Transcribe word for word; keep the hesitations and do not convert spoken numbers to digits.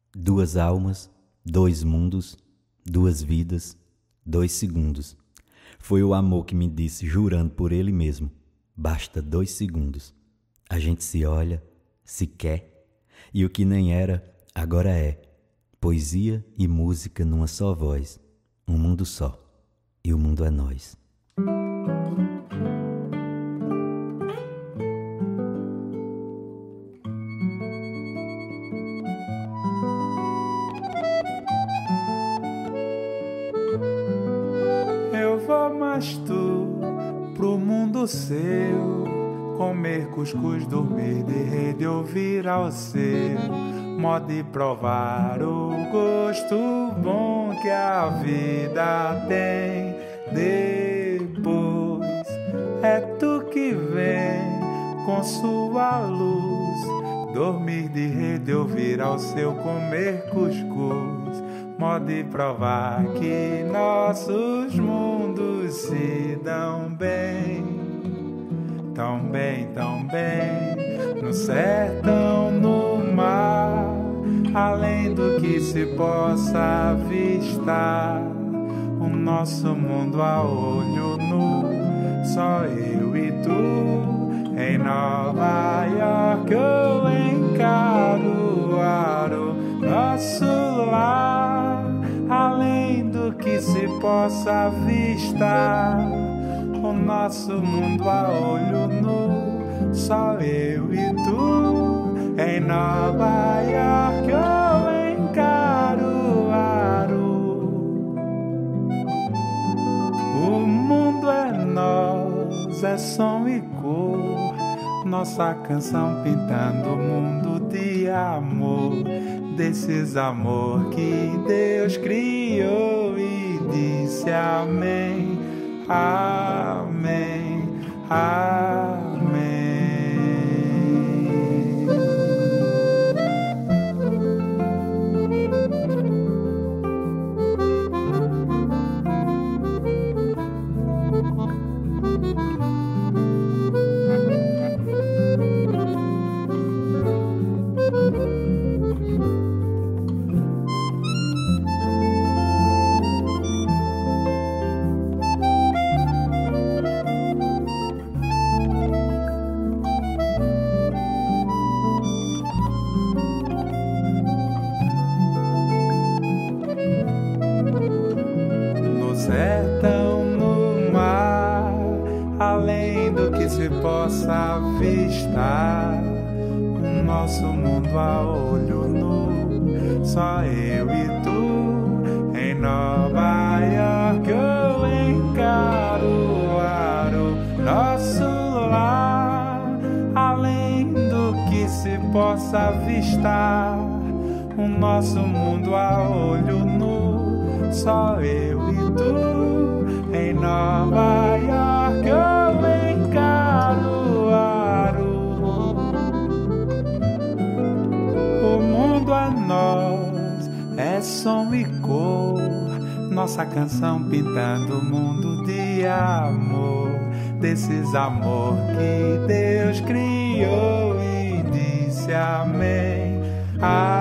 Duas almas, dois mundos, duas vidas, dois segundos. Foi o amor que me disse, jurando por ele mesmo, basta dois segundos. A gente se olha, se quer, e o que nem era, agora é. Poesia e música numa só voz, um mundo só, e o mundo é nós. Eu vou mais tu pro mundo seu, comer cuscuz, dormir de rede, ouvir ao seu modo de provar o gosto bom que a vida tem. Depois é tu que vem com sua luz, dormir de rede, ouvir ao seu comer cuscuz, modo de provar que nossos mundos se dão bem, tão bem, tão bem, no sertão, no mar, além do que se possa avistar, o nosso mundo a olho nu, só eu e tu, em Nova York ou em Caruaru, nosso lar, além do que se possa avistar, o nosso mundo a olho nu, só eu e tu, em Nova York ou em Caruaru. O mundo é nós, é som e cor, nossa canção pintando o mundo de amor, desses amor que Deus criou e disse amém, amém, amém. Sertão, no mar, além do que se possa avistar, o nosso mundo a olho nu, só eu e tu, em Nova York ou em Caruaru, nosso lar, além do que se possa avistar, o nosso mundo a olho nu, só eu e tu, em Nova York ou em Caruaru. O mundo é nós, é som e cor, nossa canção pintando o mundo de amor, desses amor que Deus criou e disse amém.